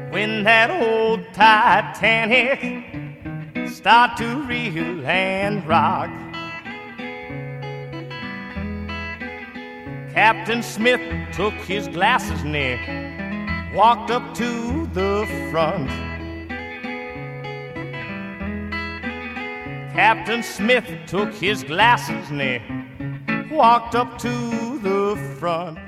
when that old Titanic start to reel and rock. Captain Smith took his glasses near, walked up to the front. Captain Smith took his glasses near, walked up to the front.